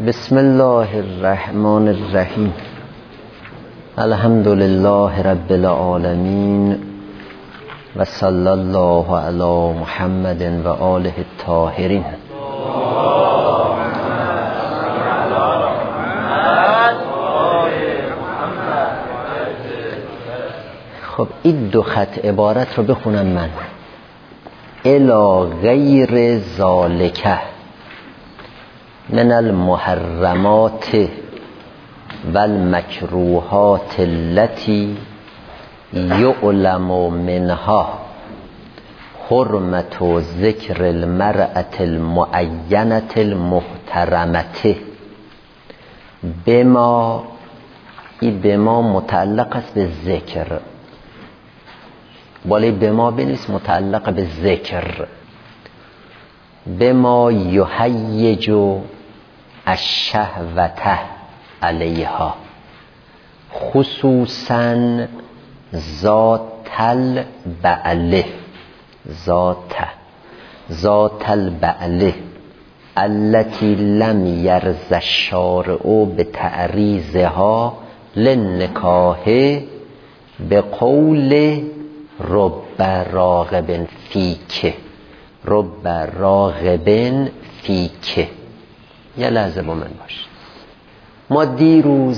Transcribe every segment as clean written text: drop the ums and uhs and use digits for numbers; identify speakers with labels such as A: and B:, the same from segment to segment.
A: بسم الله الرحمن الرحیم. الحمد لله رب العالمین و صلی الله علی محمد و آله الطاهرین. خب این دو خط عبارت رو بخونم من. الا غیر ذالکه من المحرمات و المکروهات التي یعلم منها حرمت ذکر المرأة المعینة المحترمة بما، این بما متعلق است به ذکر، بالای بما بنویس متعلق به ذکر. بما یهیج الشهوة علیها خصوصا ذات البعله، ذات البعله التي لم يرضى الشارع بتعریضها للنکاح بقول رب راغب فیک، رب راغب فیک. یه لحظه با من باش. ما دیروز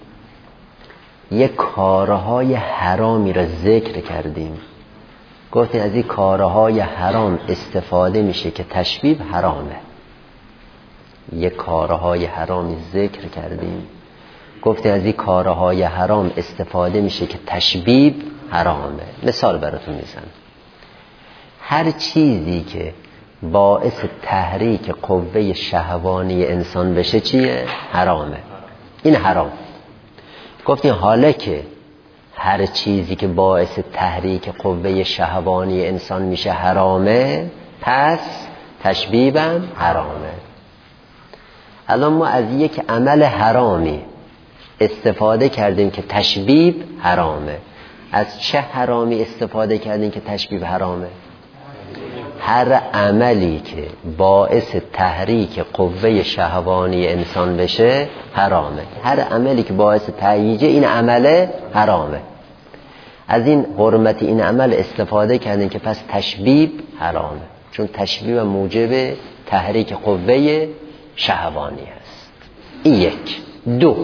A: یک کارهای حرامی را ذکر کردیم، گفتیم از این کارهای حرام استفاده میشه که تشبیه حرامه. یک کارهای حرامی ذکر کردیم، گفتیم از این کارهای حرام استفاده میشه که تشبیه حرامه. مثال براتون میزنم. هر چیزی که باعث تحریک قوه شهوانی انسان بشه چیه؟ حرامه. این حرام. گفتیم حالا که هر چیزی که باعث تحریک قوه شهوانی انسان میشه حرامه، پس تشبیبم حرامه. الان ما از یک عمل حرامی استفاده کردیم که تشبیب حرامه. از چه حرامی استفاده کردیم که تشبیب حرامه؟ هر عملی که باعث تحریک قوه شهوانی انسان بشه حرامه. هر عملی که باعث تهییج این عمل حرامه. از این حرمت این عمل استفاده کردن که پس تشبیب حرامه، چون تشبیب موجب تحریک قوه شهوانی است. این یک. دو،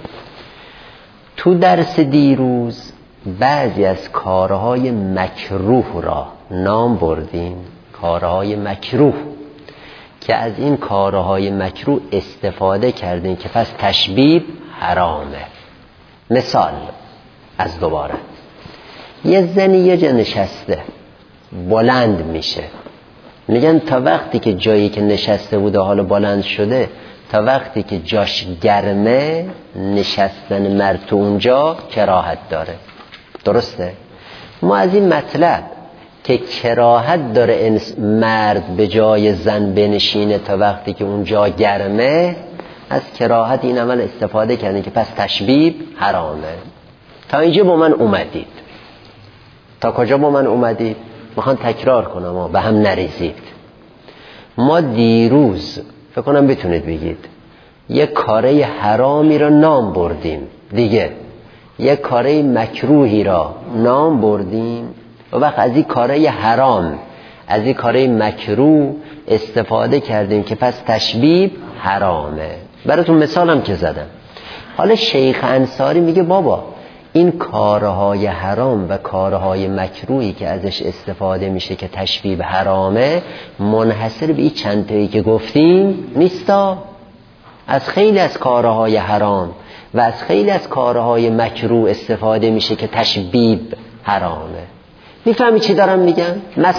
A: تو درس دیروز بعضی از کارهای مکروه را نام بردیم، کارهای مکروه که از این کارهای مکروه استفاده کردیم که پس تشبیه حرامه. مثال از دوباره، یه زنی یه جا نشسته بلند میشه، میگن تا وقتی که جایی که نشسته بوده حالا بلند شده، تا وقتی که جاش گرمه نشستن مرد تو اونجا کراهت داره. درسته؟ ما از این مطلب که کراهت داره مرد به جای زن بنشینه تا وقتی که اونجا گرمه، از کراهت این عمل استفاده کردن که پس تشبیه حرامه. تا اینجا با من اومدید؟ تا کجا با من اومدید؟ میخوام تکرار کنم به هم نریزید. ما دیروز فکر کنم بتونید بگید یک کاره حرامی را نام بردیم، دیگه یک کاره مکروهی را نام بردیم، و وقت از این کاره حرام، از این کاره مکروه استفاده کردیم که پس تشبیه حرامه. براتون مثالم که زدم. حالا شیخ انصاری میگه بابا این کارهای حرام و کارهای مکروهی که ازش استفاده میشه که تشبیه حرامه، منحصر به این چند تایی که گفتیم نیستا. از خیلی از کارهای حرام و از خیلی از کارهای مکروه استفاده میشه که تشبیه حرامه. میفهمی چی دارم میگم؟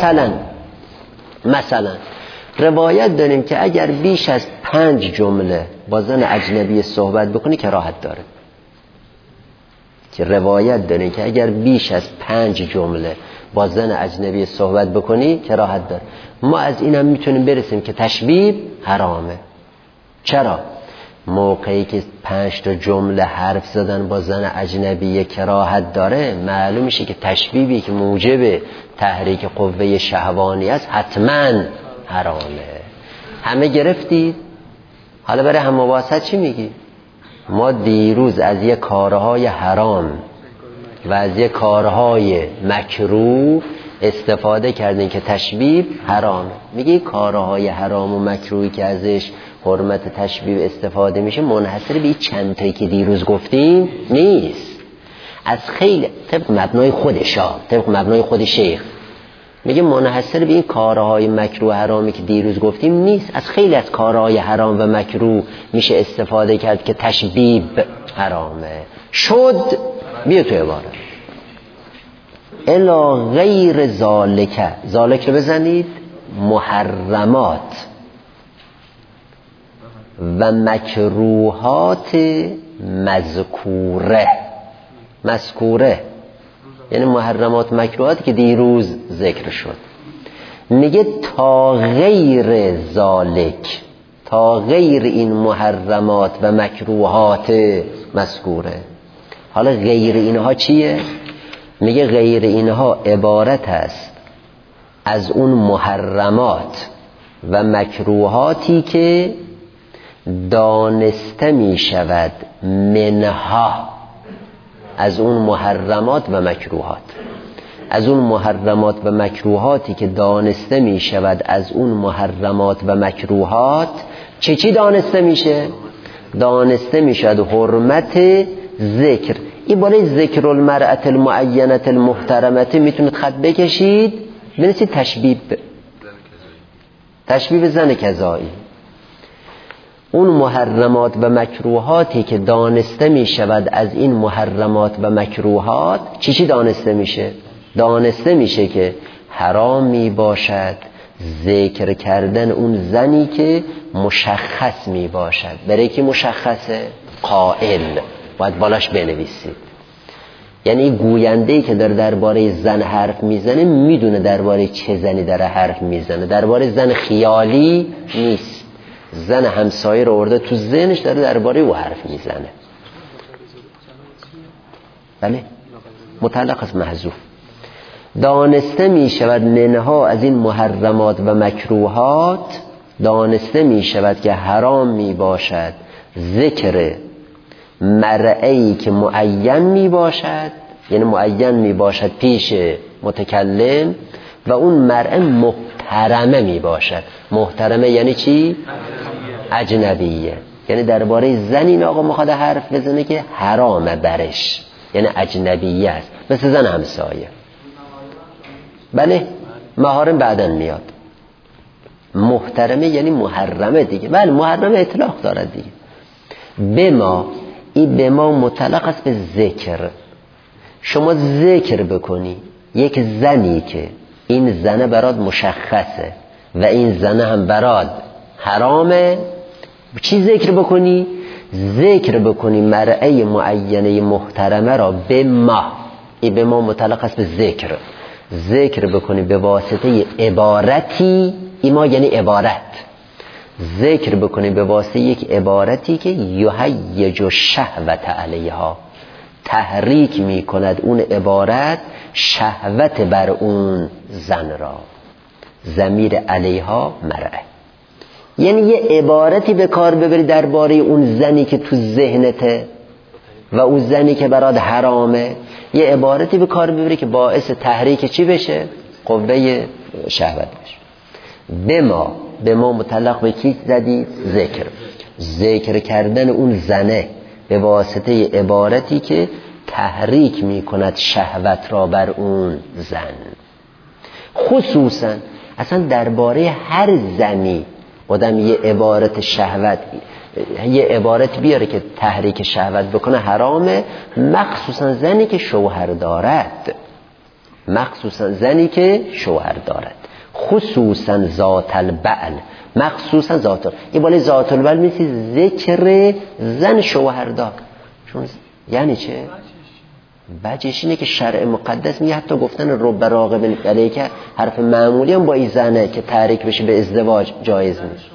A: مثلا روایت داریم که اگر بیش از 5 جمله با زن اجنبی صحبت بکنی کراهت داره. که روایت داریم که اگر بیش از 5 جمله با زن اجنبی صحبت بکنی کراهت داره. ما از اینم میتونیم برسیم که تشبیه حرامه. چرا؟ موقعی که 5 تا جمله حرف زدن با زن اجنبی کراهت داره، معلوم میشه که تشبیهی که موجب تحریک قوه شهوانی است حتما حرامه. همه گرفتید؟ حالا برای هم مباحثت چی میگی؟ ما دیروز از یه کارهای حرام و از یه کارهای مکروه استفاده کردین که تشبیه حرامه. میگی کارهای حرام و مکروهی که ازش حرمت تشبیه استفاده میشه منحصر به این چند تایی که دیروز گفتیم نیست، از خیلی طبق مبنای خودشا، طبق مبنای خود شیخ میگه منحصر به این کارهای مکروه حرامی که دیروز گفتیم نیست، از خیلی از کارهای حرام و مکروه میشه استفاده کرد که تشبیه حرامه. شد بیا تو عبارت الا غیر ذالک، ذالک رو بزنید محرمات و مکروهات مذکوره یعنی محرمات مکروهاتی که دیروز ذکر شد. میگه تا غیر ذالک، تا غیر این محرمات و مکروهات مذکوره. حالا غیر اینها چیه؟ میگه غیر اینها عبارت است از اون محرمات و مکروهاتی که دانسته می شود منها، از اون محرمات و مکروهات، از اون محرمات و مکروهاتی که دانسته می شود از اون محرمات و مکروهات چی دانسته میشه؟ دانسته می شود حرمت ذکر. این بالای ذکر المرأة المعینة المحترمة میتونید خط بکشید بنویسید تشبیه زن کذایی. اون محرمات و مکروهاتی که دانسته می شود از این محرمات و مکروهات چی دانسته میشه؟ دانسته میشه که حرام می باشد ذکر کردن اون زنی که مشخص می باشد. برای کی مشخصه؟ قائل، باید بالاش بنویسید. یعنی گوینده‌ای که داره درباره زن حرف میزنه میدونه درباره چه زنی داره حرف میزنه، درباره زن خیالی نیست. زن همسایه رو آورده تو ذهنش داره درباره او حرف میزنه. بله متعلق است محذوف. دانسته می شود منها از این محرمات و مکروهات، دانسته می شود که حرام می باشد ذکر مرئی که معین می باشد، یعنی معین می باشد پیش متکلم و اون مرء محترمه می باشد. محترمه یعنی چی؟ اجنبیه. یعنی درباره زن این آقا میخواد حرف بزنه که حرامه برش، یعنی اجنبیه است، مثل زن همسایه. بله محارم بعدن میاد. محترمه یعنی محرمه دیگه. بله محرمه اطلاق دارد دیگه. بما، این بما مطلق است به ذکر. شما ذکر بکنی یک زنی که این زنه برات مشخصه و این زنه هم برات حرامه، چی ذکر بکنی؟ ذکر بکنی مرئی معینه محترمه را بما، این بما مطلق است به ذکر. ذکر بکنی به واسطه عبارتی، ایما یعنی عبارت، ذکر بکنی به واسطه یک عبارتی که یهیج الشهوة علیها، تحریک می کند اون عبارت شهوت بر اون زن را. ضمیر علیها مرأه، یعنی یه عبارتی به کار ببری درباره اون زنی که تو ذهنته و اون زنی که برات حرامه، یه عبارتی به کار ببری که باعث تحریک چی بشه؟ قوه شهوت بشه. به ما متعلق به کی زدی؟ ذکر کردن اون زنه به واسطه عبارتی که تحریک می کند شهوت را بر اون زن. خصوصا اصلا درباره هر زنی آدم یه عبارت شهوت، یه عبارت بیاره که تحریک شهوت بکنه حرامه، مخصوصا زنی که شوهر دارد، مخصوصا زنی که شوهر دارد، خصوصا ذات البعل، مخصوصا ذات، این بالای ذات البعل میسی ذکر زن شوهر دار. چون یعنی چه؟ بجش اینه که شرع مقدس میگه حتی گفتن رب راغب علیک حرف معمولی هم با این زنه که تحریک بشه به ازدواج جایز نیست.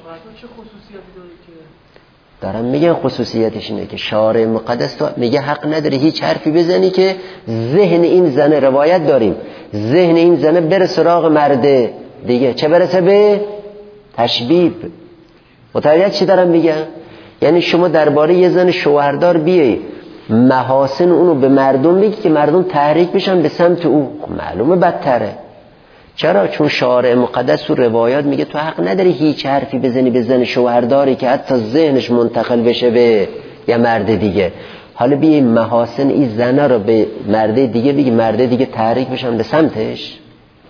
A: دارم میگن خصوصیتش اینه که شارع مقدس تو میگه حق نداری هیچ حرفی بزنی که ذهن این زنه، روایت داریم ذهن این زنه بره سراغ مرده دیگه، چه برسه به تشبیب. متوجه چی دارم میگم؟ یعنی شما درباره یه زن شوهردار بیایی محاسن اونو به مردم بگی که مردم تحریک بشن به سمت او، معلومه بدتره. چرا؟ چون شارع مقدس و روایات میگه تو حق نداری هیچ حرفی بزنی به زن شوهرداری که حتی ذهنش منتقل بشه به یه مرد دیگه. حالا بیایی محاسن این زنه رو به مرد دیگه بگی، مرد دیگه تحریک بشن به سمتش.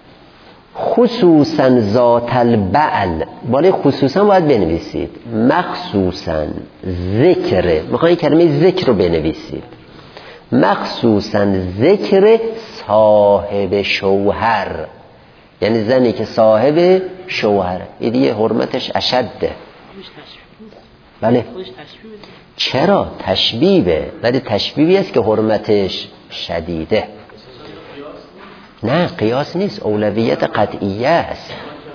A: خصوصا ذات البعل، بالای خصوصا باید بنویسید، مخصوصا ذکر، میخوایی کلمه ذکر رو بنویسید، مخصوصا ذکر صاحب شوهر، یعنی زنی که صاحب شوهر، این دیگه حرمتش اشده. بله چرا؟ تشبیبه، ولی تشبیبی است که حرمتش شدیده. نه قیاس نیست، اولویت قطعیه است.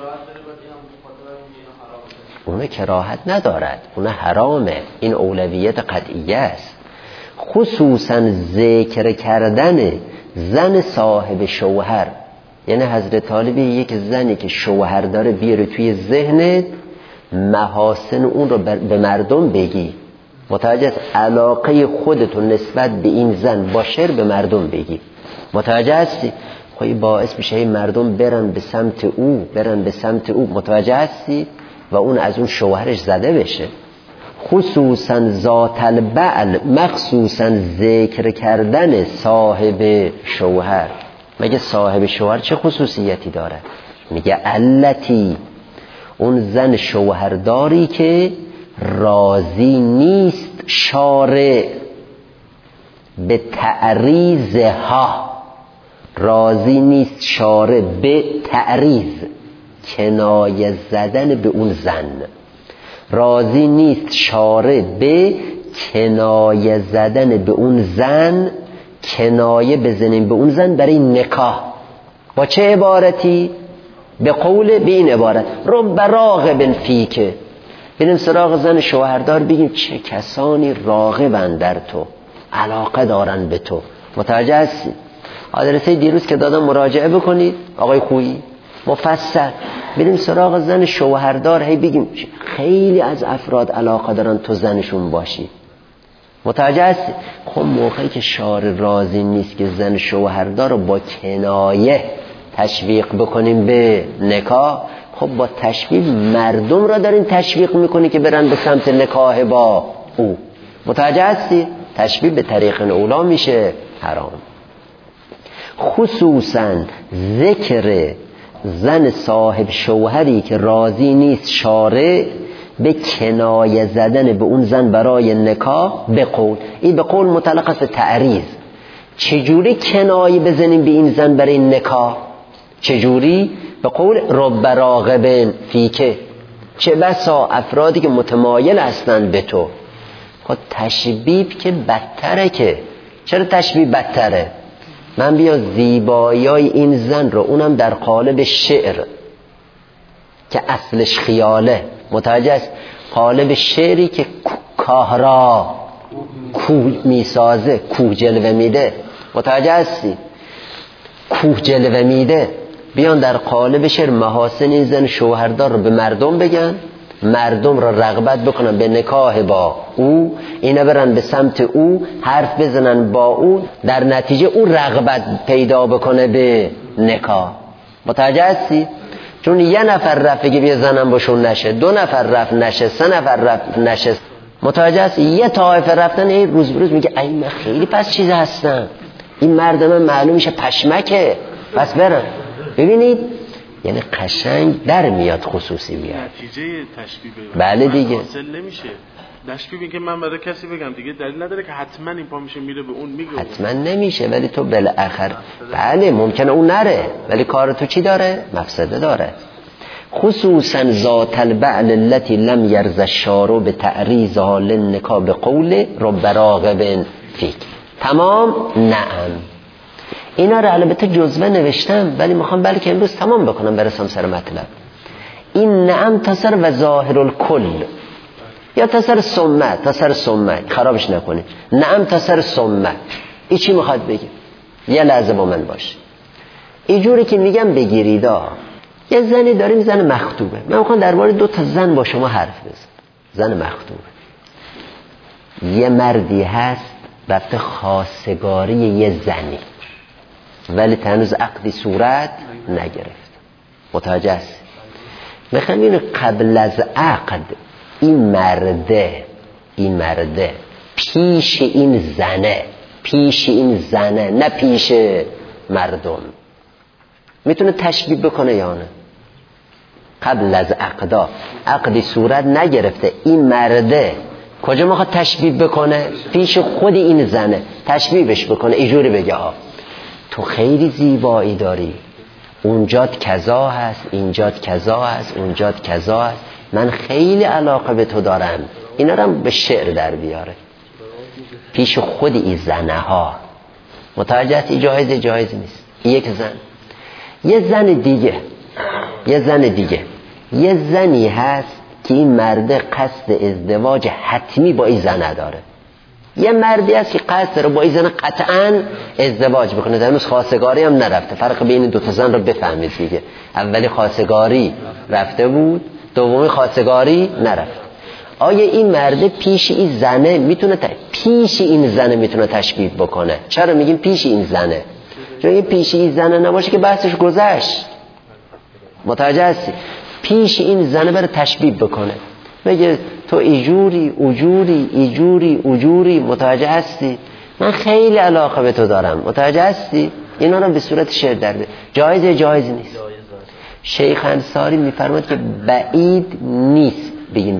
A: اون کراهت ندارد، اون حرامه، این اولویت قطعیه است. خصوصا ذکر کردن زن صاحب شوهر، یعنی حضرت طالب یک زنی که شوهر داره بیاره توی ذهنت، محاسن اون رو به مردم بگی، متوجه علاقه خودتون نسبت به این زن با شعر به مردم بگی. متوجه هستی؟ خواهی باعث بشه این مردم برن به سمت او، برن به سمت او، متوجه هستی؟ و اون از اون شوهرش زده بشه. خصوصا ذات البعل، مخصوصا ذکر کردن صاحب شوهر. مگه صاحب شوهر چه خصوصیتی داره؟ میگه التی، اون زن شوهرداری که راضی نیست شارع به تعریضها، راضی نیست شارع به تعریض، کنایه زدن به اون زن، راضی نیست شارع به کنایه زدن به اون زن، کنایه بزنیم به اون زن برای نکاح. با چه عبارتی؟ به قول، به این عبارت، رب راغب فیک، بریم سراغ زن شوهردار بگیم چه کسانی راغبن در تو، علاقه دارن به تو. متوجه هستی؟ آدرسه دیروز که دادم مراجعه بکنید آقای خویی مفصل، بریم سراغ زن شوهردار، هی بگیم خیلی از افراد علاقه دارن تو زنشون باشی. متوجه هستی؟ خب موقعی که شارع راضی نیست که زن شوهردار رو با کنایه تشویق بکنیم به نکاح، خب با تشویق مردم را دارین تشویق میکنی که برن به سمت نکاح با او. متوجه هستی؟ تشویق به طریق اولا میشه حرام. خصوصا ذکر زن صاحب شوهری که راضی نیست شارع به کنایه زدن به اون زن برای نکاح به قول، این به قول مطلق است تعریض. چجوری کنایه بزنیم به این زن برای نکاح؟ چجوری؟ به قول رب راغب فیکه، چه بسا افرادی که متمایل هستند به تو. خب تشبیب که بدتره. که چرا تشبیب بدتره؟ من بیا زیبایی‌های این زن رو، اونم در قالب شعر که اصلش خیاله، متوجه است؟ قالب شعری که کاهرا کوه میسازه، کوه جلوه میده، متوجه هستی؟ کوه جلوه میده. بیان در قالب شعر محاسن این زن شوهردار رو به مردم بگن، مردم را رغبت بکنن به نکاح با او، اینا برن به سمت او، حرف بزنن با او، در نتیجه او رغبت پیدا بکنه به نکاح. متوجه هستی؟ چون یه نفر رفت که بیا زنم باشون نشه، دو نفر رفت نشه، سه نفر رفت نشه، متوجه هستی؟ یه طایفه رفتن، این روز بروز میگه ای من خیلی پس چیز هستم، این مرد من معلوم میشه پشمکه، پس برن. ببینید یعنی قشنگ در میاد خصوصی میاد.
B: نتیجه تشبیه
A: بله دیگه
B: حاصل نمیشه. تشبیه که من برای کسی بگم دیگه دلیل نداره که حتما این پا میشه میره به اون میگه،
A: حتما نمیشه، ولی تو بالاخره بله ممکنه اون نره، ولی کار تو چی داره؟ مفسده داره. خصوصا ذات البعل التي لم يرضى الشارع بتعریضها للنکاح بقول رب راغب فیک. تمام؟ نعم. اینا رو البته جزوه نوشتم، ولی میخوام بلکه امروز تمام بکنم برسم سر مطلب. این نعم تصر و ظاهر الکل، یا تصر سمه، تصر سمه خرابش نکنی. نعم تصر سمه، ای چی میخواد بگی؟ یه لحظه با من باش. اینجوری که میگم بگیریدا، یه زنی داریم، زن مخطوبه، من میخوام درباره 2 تا زن با شما حرف بزنم. زن مخطوبه. یه مردی هست رفته خواستگاری یه زنی ولی هنوز عقدی صورت نگرفت. متوجه است؟ میخوام اینو قبل از عقد این مرده پیش این زنه نه پیش مردم میتونه تشبیه بکنه یا نه؟ قبل از عقدی صورت نگرفته این مرده کجا میخواد تشبیه بکنه؟ پیش خود این زنه تشبیهش بکنه، اینجوری بگه تو خیلی زیبایی داری، اونجات کذا هست، اینجات کذا هست، اونجات کذا هست، من خیلی علاقه به تو دارم. اینا رو به شعر در بیاره پیش خود این زنه ها. متوجه هستی؟ جایز نیست. یک زن، یه زنی هست که این مرد قصد ازدواج حتمی با این زنه داره. یه مردی هست که قصد داره با این زن قطعا ازدواج بکنه، هنوز خواستگاری هم نرفته. فرق بین دو تا زن رو بفهمید دیگه. اولی خواستگاری رفته بود، دومی خواستگاری نرفت. آیا این مرد پیش این زنه میتونه تشبیه بکنه؟ چرا میگیم پیش این زنه؟ چون این پیش این زنه نباشه که بحثش گذشت. متوجه هستی؟ پیش این زنه بره تشبیه بکنه، بگه تو ایجوری. متوجه هستی؟ من خیلی علاقه به تو دارم. متوجه هستی؟ اینا رو به صورت شعر در بیاره. جایز نیست. شیخ انصاری میفرماید که بعید نیست بگیم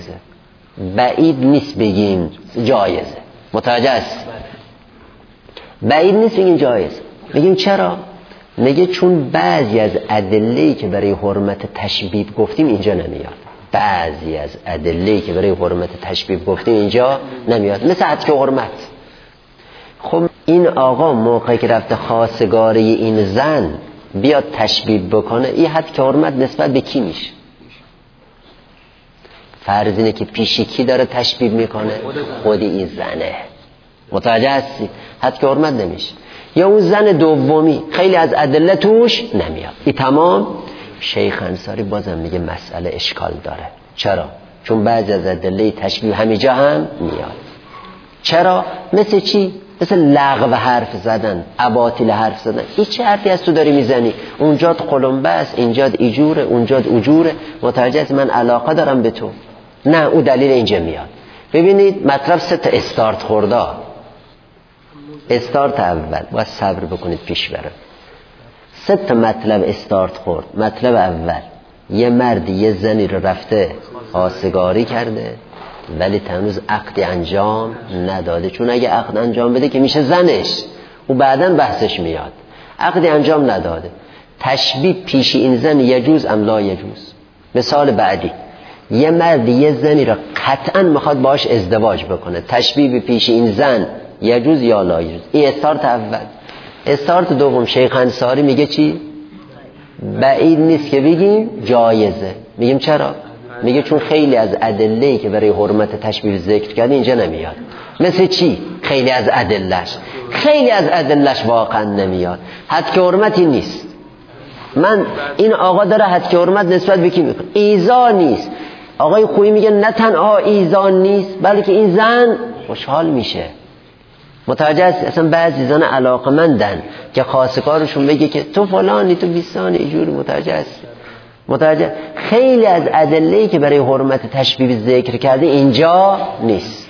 A: جایزه. متوجه هستی؟ بعید نیست بگیم جایزه. بگیم چرا؟ میگه چون بعضی از ادله‌ای که برای حرمت تشبیه گفتیم اینجا نمیاد. مثل حد که حرمت. خب این آقا موقعی که رفته خواستگاری این زن بیاد تشبیه بکنه، این حد که حرمت نسبت به کی میشه؟ فرض اینه که پیشی کی داره تشبیه میکنه؟ خود این زنه. متوجه هستی؟ حد که حرمت نمیشه. یا اون زن دومی خیلی از ادله توش نمیاد. این تمام. شیخ انصاری بازم میگه مسئله اشکال داره. چرا؟ چون بعضی از ادله تشبیه همینجا هم میاد. چرا؟ مثل چی؟ مثل لغو حرف زدن، اباطیل حرف زدن. این چه حرفی از تو داری میزنی؟ اونجات قلمبه است، اینجات ایجوره، اونجات اوجوره. متوجه هستی؟ من علاقه دارم به تو. نه، او دلیل اینجا میاد. ببینید مطلب 3 تا استارت خورده. استارت اول باید صبر بکنید پیش بره. 3 تا مطلب استارت خورد. مطلب اول، یه مرد یه زنی رو رفته خواستگاری کرده ولی هنوز عقدی انجام نداده. چون اگه عقد انجام بده که میشه زنش، او بعداً بحثش میاد. عقدی انجام نداده. تشبیه پیش این زن یجوز ام لا یجوز. مثال بعدی، یه مرد یه زنی رو قطعاً میخواد باش ازدواج بکنه. تشبیه پیش این زن یجوز یا لا یجوز. این استارت اول. استارت دوم، شیخ انصاری میگه چی؟ بعید نیست که بگیم جایزه. میگیم چرا؟ میگه چون خیلی از ادله‌ای که برای حرمت تشبیه ذکر کرده اینجا نمیاد. مثل چی؟ خیلی از ادله‌اش واقعا نمیاد. حد که حرمتی نیست. من این آقا داره حد که حرمت نسبت به کی میکنه؟ ایذا نیست. آقای خویی میگه نه تنها ایذا نیست بلکه این زن خوشحال میشه. متوجه هستی؟ اصلا بعضی زن علاقمندن که خواستگارشون بگه که تو فلانی، تو بیستانی، اینجوری. متوجه خیلی از ادله‌ای که برای حرمت تشبیه ذکر کرده اینجا نیست.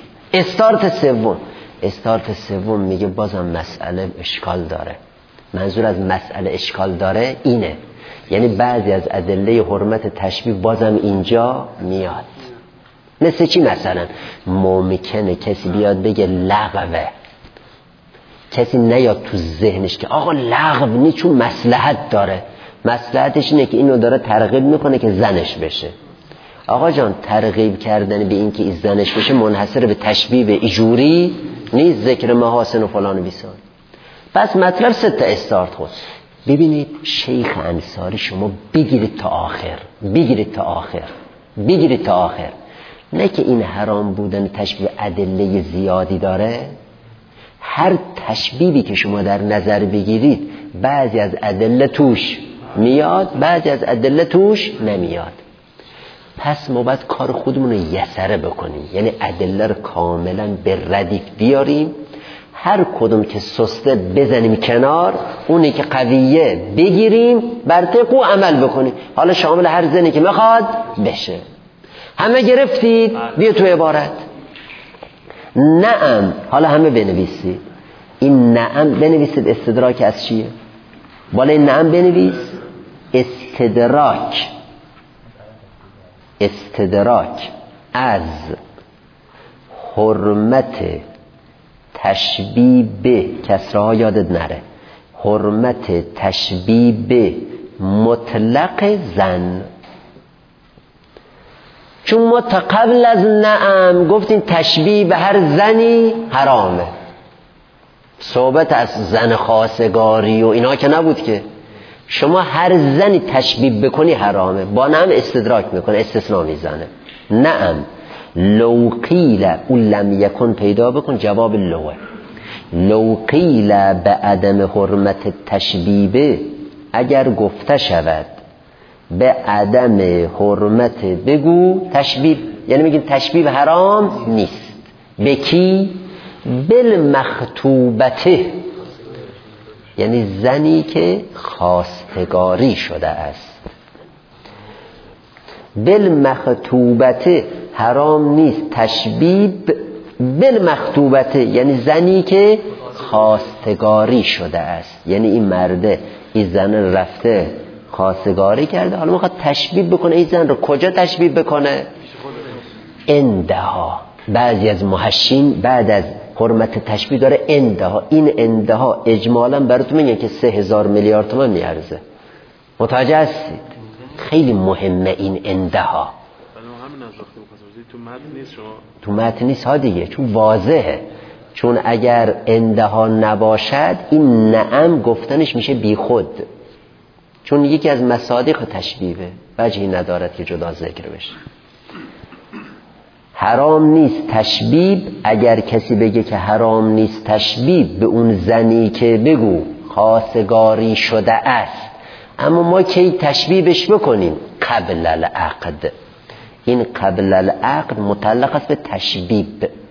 A: استارت سوم میگه بازم مسئله اشکال داره. منظور از مسئله اشکال داره اینه، یعنی بعضی از ادله حرمت تشبیه بازم اینجا میاد. مثل چی؟ مثلا ممکنه کسی بیاد بگه لغوه، کسی نیاد تو ذهنش که آقا لغو نیست چون مصلحت داره. مصلحتش اینه که اینو داره ترغیب میکنه که زنش بشه. آقا جان، ترغیب کردن به این که این زنش بشه منحصر به تشبیه به ایجوری نیست، ذکر محاسن و فلان و بیسان. پس مطلب 3 تا استارت خود. ببینید شیخ انصاری شما بگیرید تا آخر. نه که این حرام بودن تشبیه ادله زیادی داره. هر تشبیهی که شما در نظر بگیرید بعضی از ادله توش میاد، بعضی از ادله توش نمیاد. پس ما باید کار خودمون رو یسره بکنیم، یعنی ادله رو کاملا به ردیف بیاریم، هر کدوم که سسته بزنیم کنار، اونی که قویه بگیریم، بر طبق او عمل بکنیم. حالا شامل هر زنی که میخواد بشه. همه گرفتید؟ بیا تو عبارت. نعم. حالا همه بنویسید. این نعم بنویسید استدراک از چیه؟ بالای نعم بنویس استدراک از حرمت تشبیه به، کسرها یادت نره، حرمت تشبیه به مطلق زن. چون ما تا قبل از نعم گفتیم تشبیه به هر زنی حرامه، صحبت از زن خواستگاری و اینا که نبود که. شما هر زنی تشبیه بکنی حرامه. با نعم استدراک میکنه، استثناء میزنه. نعم لو قیل، اون لم یکن پیدا بکن، جواب لوه. لو قیل به عدم حرمت تشبیه، اگر گفته شود به عدم حرمت، بگو تشبیه، یعنی میگیم تشبیه حرام نیست. به کی؟ بالمخطوبته، یعنی زنی که خواستگاری شده است. بالمخطوبته حرام نیست تشبیه بالمخطوبته، یعنی زنی که خواستگاری شده است. یعنی این مرده این زن رفته خواستگاری کرده، حالا میخواد تشبیه بکنه این زن رو. کجا تشبیه بکنه؟ اندها. بعضی از محشین بعد از حرمت تشبیه داره اندها. این اندها اجمالا براتون میگن که 3000 میلیارد تومان میارزه. متوجه هستید؟ خیلی مهمه این اندها. تو متن نیست ها دیگه، چون واضحه. چون اگر اندها نباشد این نعم گفتنش میشه بی خود، چون یکی از مصادیق تشبیهه، وجهی ندارد که جدا ذکر بشه. حرام نیست تشبیه. اگر کسی بگه که حرام نیست تشبیه به اون زنی که بگو خواستگاری شده است، اما ما کی تشبیهش بکنیم؟ قبل العقد. این قبل العقد متعلق است به تشبیه.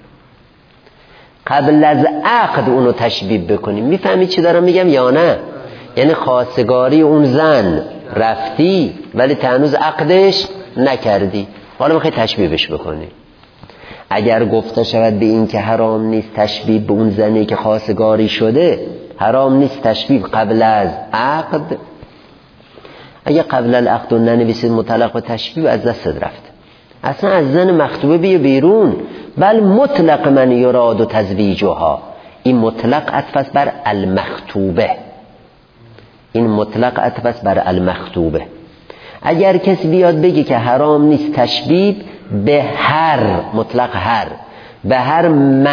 A: قبل از عقد اونو تشبیه بکنیم. میفهمی چی دارم میگم یا نه؟ یعنی خواستگاری اون زن رفتی ولی هنوز عقدش نکردی، حالا میخوای تشبیهش بکنی. اگر گفته شود به این که حرام نیست تشبیه به اون زنی که خواستگاری شده، حرام نیست تشبیه قبل از عقد، اگه قبل العقد ننویسید مطلق به تشبیه، از دست رفت. اصلا از زن مخطوبه بیا بیرون. بل مطلق من یراد و تزویجها. این مطلق عطف است بر المخطوبه. این مطلق عطف است بر المخطوبه. اگر کسی بیاد بگه که حرام نیست تشبیه به هر، مطلق هر، به هر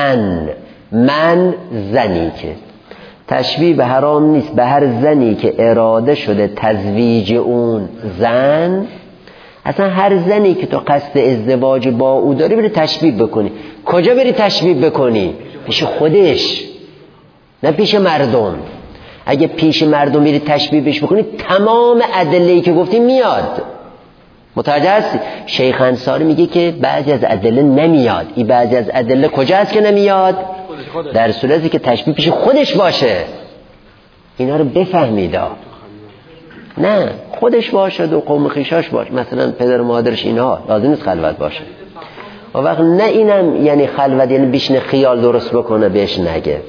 A: من زنی که تشبیه به حرام نیست به هر زنی که اراده شده تزویج اون زن، اصلا هر زنی که تو قصد ازدواج با او داری بری تشبیه بکنی. کجا بری تشبیه بکنی؟ پیش خودش، نه پیش مردم. اگه پیش مردم بری تشبیه بش بکنی تمام ادله‌ای که گفتیم میاد. متوجه هستی؟ شیخ انصاری میگه که بعضی از ادله نمیاد. این بعضی از ادله کجا هست که نمیاد؟ در صورتی که تشبیه پیش خودش باشه. اینا رو بفهمید. نه خودش باشه و قوم خیشاش باشه، مثلا پدر و مادرش، اینها لازم نیست خلوت باشه. و وقت نه اینم یعنی خلوت، یعنی بیشن خیال درست بکنه بهش نگه.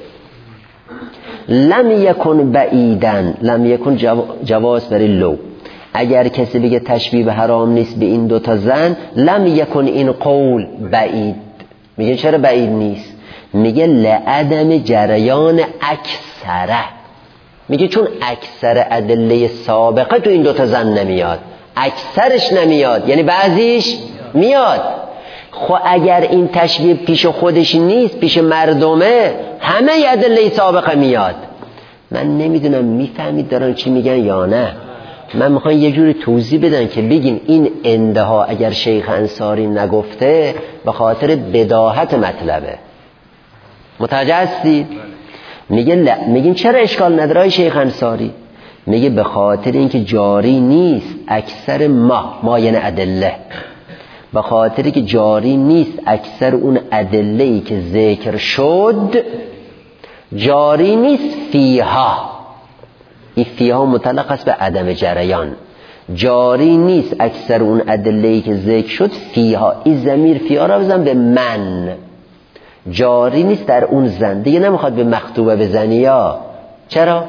A: لم یکن بعیدن، لم یکن جواز برای لو. اگر کسی بگه تشبیه به حرام نیست به این دوتا زن، لم یکن این قول بعید. میگه چرا بعید نیست؟ میگه لعدم جریان اکثره. میگه چون اکثر ادله سابقه تو این دوتا زن نمیاد، اکثرش نمیاد، یعنی بعضیش میاد. خب اگر این تشبیه پیش خودش نیست، پیش مردمه، همه ادله سابقه میاد. من نمیدونم میفهمید دارن چی میگن یا نه. من میخوام یه جوری توضیح بدن که بگین این اندها اگر شیخ انصاری نگفته به خاطر بداهت مطلبه. متوجه هستید؟ میگین چرا اشکال نداره شیخ انصاری؟ میگه به خاطر اینکه جاری نیست اکثر ما یعنی ادله، به خاطری که جاری نیست اکثر اون ادله‌ای که ذکر شد جاری نیست فیها. این فیها مطلق است به عدم جریان. جاری نیست اکثر اون ادله‌ای که ذکر شد فیها. این ضمیر فیها را بزن به من، جاری نیست در اون زن. دیگه نمیخواد به مخطوبه بزنی یا چرا؟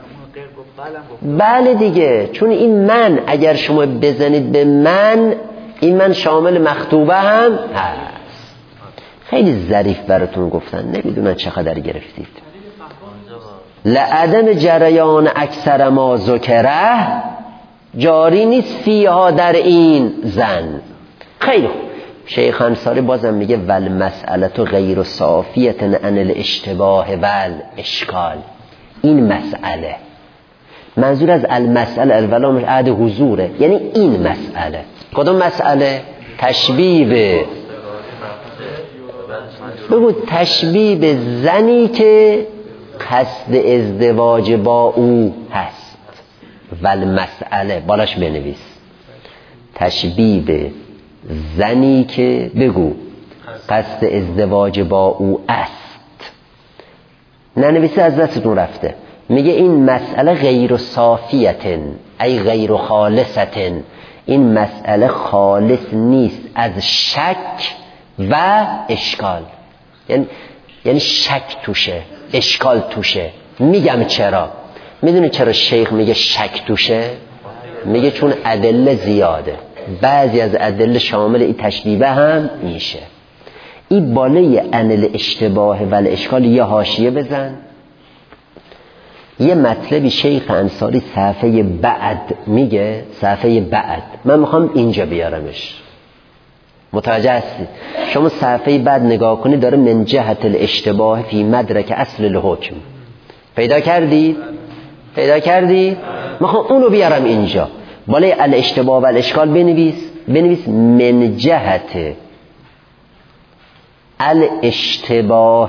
A: بله دیگه، چون این من اگر شما بزنید به من، این من شامل مخطوبه هم هست. خیلی ظریف براتون گفتن، نمیدونن چقدر گرفتید. لعدم جریان اکثر ما ذکره جاری نیست فیها در این زن. خیلی خوب. شیخ انصاری بازم میگه ول مسئله غیر صافیه عن الاشتباه ول اشکال. این مسئله، منظور از المسئله الولامش عهد حضوره، یعنی این مسئله. کدوم مسئله؟ تشبیه بگو تشبیه به زنی که قصد ازدواج با او هست. ول مسئله بالاش بنویس تشبیه به زنی که بگو قصد ازدواج با او است. ننویسه از دستتون رفته. میگه این مسئله غیر صافیتن ای غیر خالصتن، این مسئله خالص نیست از شک و اشکال. یعنی شک توشه، اشکال توشه. میگم چرا؟ میدونی چرا شیخ میگه شک توشه؟ میگه چون ادله زیاده، بعضی از ادله شامل این تشبیه هم میشه. این بالای انل اشتباه و الاشکال یه حاشیه بزن. یه مطلبی شیخ انصاری صفحه بعد میگه، صفحه بعد من میخوام اینجا بیارمش، متوجه هستید؟ شما صفحه بعد نگاه کنید داره من جهت الاشتباه فی مدرک اصل الحکم. پیدا کردید؟ پیدا کردید؟ میخوام اونو بیارم اینجا بالای الاشتباه و الاشکال بنویس من جهت الاشتباه،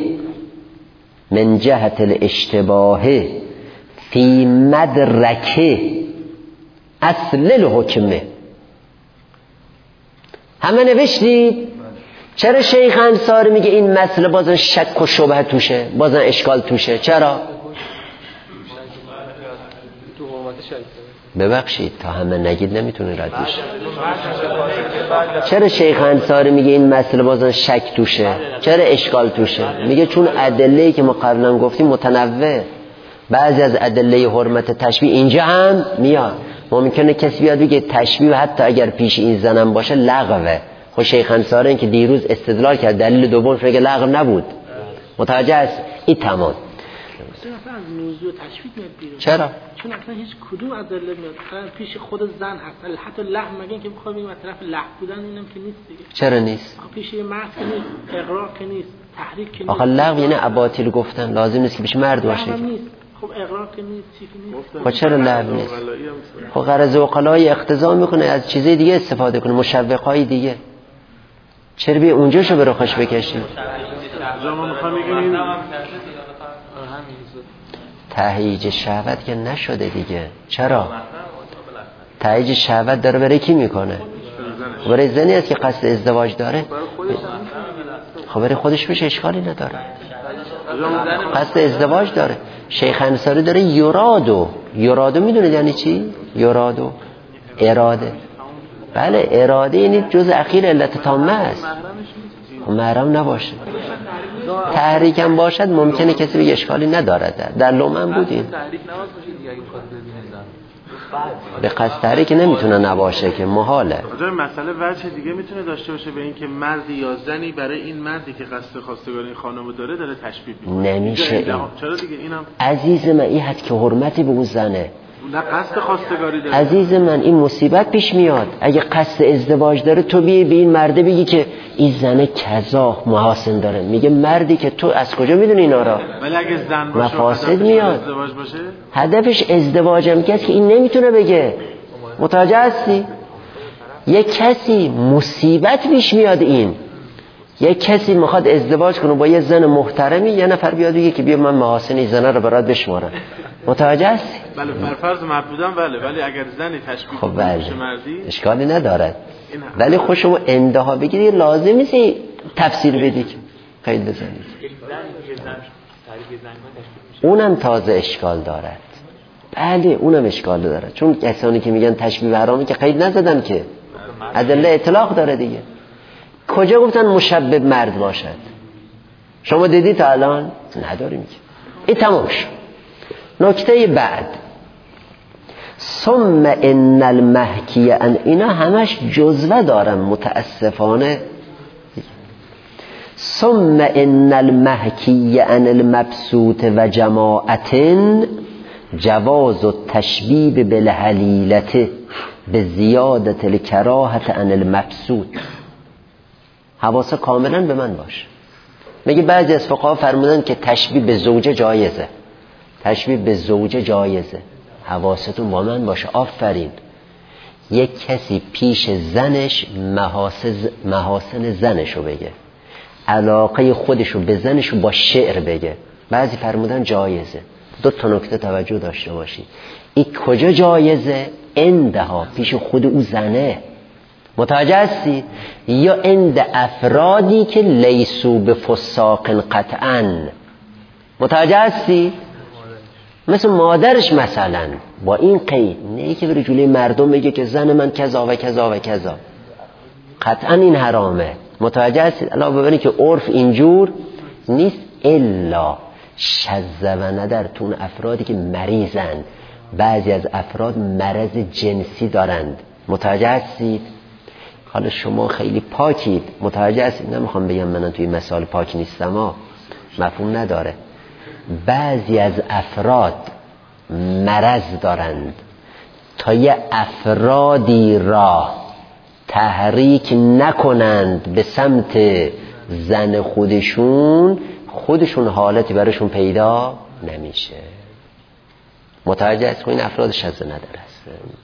A: من جهت الاشتباه فی مدرک اصل الحکمه. همه نوشتید؟ چرا شیخ انصاری میگه این مسئله بازن شک و شبهه توشه، بازن اشکال توشه؟ چرا؟ ببخشید تا همه نگید نمیتونه رد بشه. چرا شیخ انصاری میگه این مسئله بازن شک توشه، چرا اشکال توشه؟ میگه چون ادله‌ای که ما قبلا گفتیم متنوع، بعضی از ادله حرمت تشبیه اینجا هم میاد. ممکنه کسی بیاد بگه تشبیه حتی اگر پیش این زنم باشه لغوه. خب شیخ انصاری این که دیروز استدلال کرد دلیل دومش میگه لغو نبود. متوجه است؟ این تمام.
C: مثلا از موضوع تشبیه میاد بیرون.
A: چرا؟
C: چون اصلا هیچ کدوم ادله میاد پیش خود زن هست. حتی لحو مگه که بخوام بگیم از طرف لحو بودن اینم که نیست دیگه.
A: چرا نیست؟
C: پیش یه مرد که نیست، اقرار که نیست، تحریک که نیست.
A: آخه لغو یعنی اباطیل گفتن، لازم نیست که پیش مرد باشه.
C: خب اقرار که نیست، چی که نیست.
A: خب چرا لغو نیست؟ خب غرض عقلای اقتضا میکنه از چیزای دیگه استفاده کنه، مشوقای دیگه. چرا بیا اونجاشو برو خوش بکشی؟ تهییج شهوت که نشده دیگه. چرا؟ تهییج شهوت داره برای کی میکنه؟ برای زنی است که قصد ازدواج داره. خب برای خودش بشه اشکالی نداره، قصد ازدواج داره. شیخ انصاری داره یرادو میدونید یعنی چی؟ یرادو اراده. بله اراده یعنی جز اخیر علت تامه است. محرم نباشه. تحریکم باشد ممکنه کسی بگه اشکالی ندارد. در لومن بودیم به قصد تحریک نمیتونه نباشه که محاله.
B: آجای مسئله وجه دیگه میتونه داشته باشه به این که مردی یا زنی برای این مردی که قصد خواستگاری این خانمو داره تشبیه میکنه.
A: نمیشه این.
B: چرا دیگه اینم
A: عزیز من این حد که حرمتی به اون زنه.
B: نه قصد خواستگاری داره.
A: عزیز من این مصیبت پیش میاد. اگه قصد ازدواج داره تو بیای به این مرده بگی که این زنه کذا محاسن داره، میگه مردی که تو از کجا میدونی اینا را؟
B: ولی اگه زن باشه
A: مفاسد میاد.
B: ازدواج باشه
A: هدفش ازدواجم کسی که این نمیتونه بگه. متوجه هستی؟ یک کسی مصیبت پیش میاد. این یک کسی میخواد ازدواج کنه با یه زن محترمی، یه نفر بیاد بگه که بیا من محاسن این زنه رو برات بشمارم. متوجه هستی؟
B: بله بر فرض مرد بودن بله، ولی اگر زنی تشبیه
A: خب بله
B: مردی
A: اشکالی ندارد، ولی خود شما اندها بگیری لازم نیست تفسیر بدی که قید بزنید. اونم تازه اشکال دارد. بله اونم اشکال دارد، چون کسانی که میگن تشبیه حرامی که قید نزدن که ادله اطلاق داره دیگه. کجا گفتن مشبه مرد باشد؟ شما دیدی تا الان؟ نداریم که. این تمام شد. نکته بعد ثم ان المحکی ان، اینا همش جزوه دارن متاسفانه. ثم ان المحکی ان المبسوط و جماعت جواز التشبیه بالحلیلة بزیادت الکراهت عن المبسوط. حواسا کاملا به من باش. میگه بعضی از فقها فرمودن که تشبیه به زوجه جایزه، تشبیه به زوجه جایزه. حواستون با من باشه. آفرین. یک کسی پیش زنش محاسن زنشو بگه، علاقه خودشو به زنشو با شعر بگه، بعضی فرمودن جایزه. دو تا نکته توجه داشته باشید. این کجا جایزه؟ اندها پیش خود او زنه. متوجه هستی؟ یا اند افرادی که لیسو به فساق قطعا. متوجه هستی؟ مثل مادرش مثلا با این قید، نه که بره جلوی مردم بگه که زن من کذا و کذا و کذا، قطعا این حرامه. متوجه هستید؟ الان ببینید که عرف اینجور نیست، الا شذ و ندر تون افرادی که مریضن. بعضی از افراد مرض جنسی دارند. متوجه هستید؟ حالا شما خیلی پاکید، متوجه هستید؟ نمیخوام بگم من توی مثال پاک نیستم ها، مفهوم نداره. بعضی از افراد مرض دارند، تا یه افرادی را تحریک نکنند به سمت زن خودشون حالتی براشون پیدا نمیشه. متوجه است که این افراد شذ نداره است.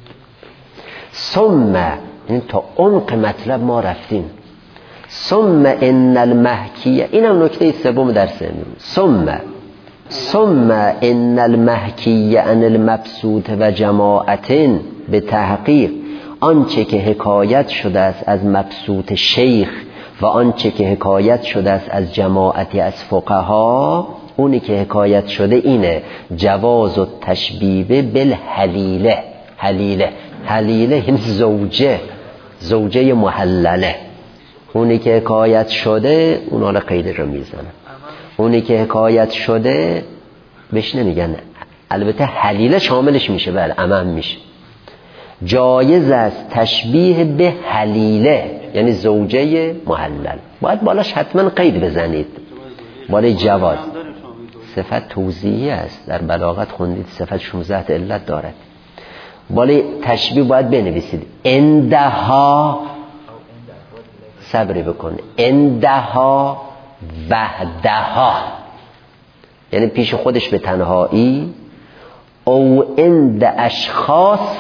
A: ثم این تا عمق مطلب ما رفتیم. ثم ان المحکیه، اینم نکته سوم درس امروز. ثم ان المحکیه ان المبسوط و جماعت، به تحقیق آنچه که حکایت شده است از مبسوط شیخ و آنچه که حکایت شده است از جماعتی از فقها، اونی که حکایت شده اینه جواز التشبیه بالحلیله. حلیله این زوجه محلله. اونی که حکایت شده اونا را قید رو میزنن. اونی که حکایت شده بهش نمیگن، البته حلیله شاملش میشه، بله عمم میشه. جایز است تشبیه به حلیله یعنی زوجه محلل. باید بالاش حتما قید بزنید، بالای جواز. صفت توضیحی است، در بلاغت خوندید صفت 16 علت دارد. بالای تشبیه باید بنویسید اندها، صبری بکن، اندها وحدها یعنی پیش خودش به تنهایی، او اند اشخاص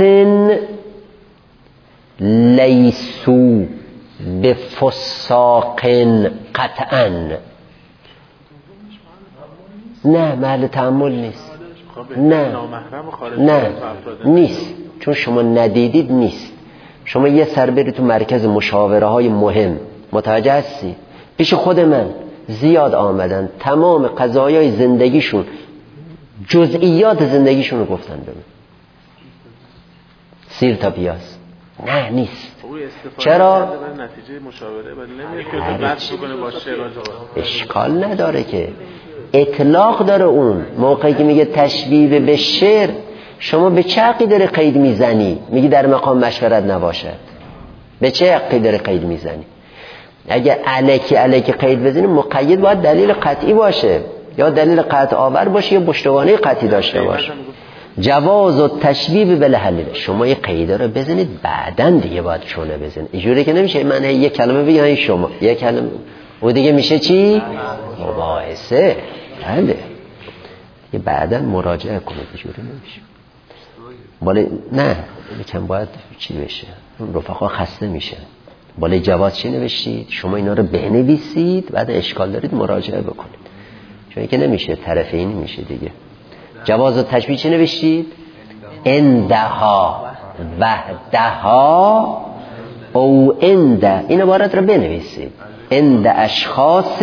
A: لیسو به فساق قطعا. نه محل تأمل نیست. نه نیست، چون شما ندیدید نیست. شما یه سر برید تو مرکز مشاوره های مهم، متوجه هستی؟ پیش خود من زیاد آمدن، تمام قضایای زندگیشون، جزئیات زندگیشون رو گفتن به من. سیر تا پیاز. نه نیست. چرا؟ اشکال نداره که اطلاق داره. اون موقعی که میگه تشبیه به شعر، شما به چه عقیده قید میزنی؟ میگی در مقام مشورت نباشد. به چه عقیده قید میزنی؟ اگه الکی قید بزنی، مقید باید دلیل قطعی باشه، یا دلیل قطع آور باشه، یا پشتوانه قطعی داشته باشه. جواز و تشبیه بالحلیله. شما یه قیده رو بزنید، بعدن دیگه باید چونه بزنید. اینجوری که نمیشه من یک کلمه بگم شما یک کلمه و دیگه میشه چی؟ مباحثه. بله دیگه بعدن مراجعه کنید. اینجوری نمیشه. بالا نه یکم باید چی بشه، رفقا خسته میشه. بالای جواز چی نوشتید؟ شما اینا رو بنویسید، بعد اشکال دارید مراجعه بکنید، چون که نمیشه طرفینی میشه دیگه. جواز و تشبیه چی نوشتید؟ اندها وحدها او اند، این عبارت رو بنویسید، اند اشخاص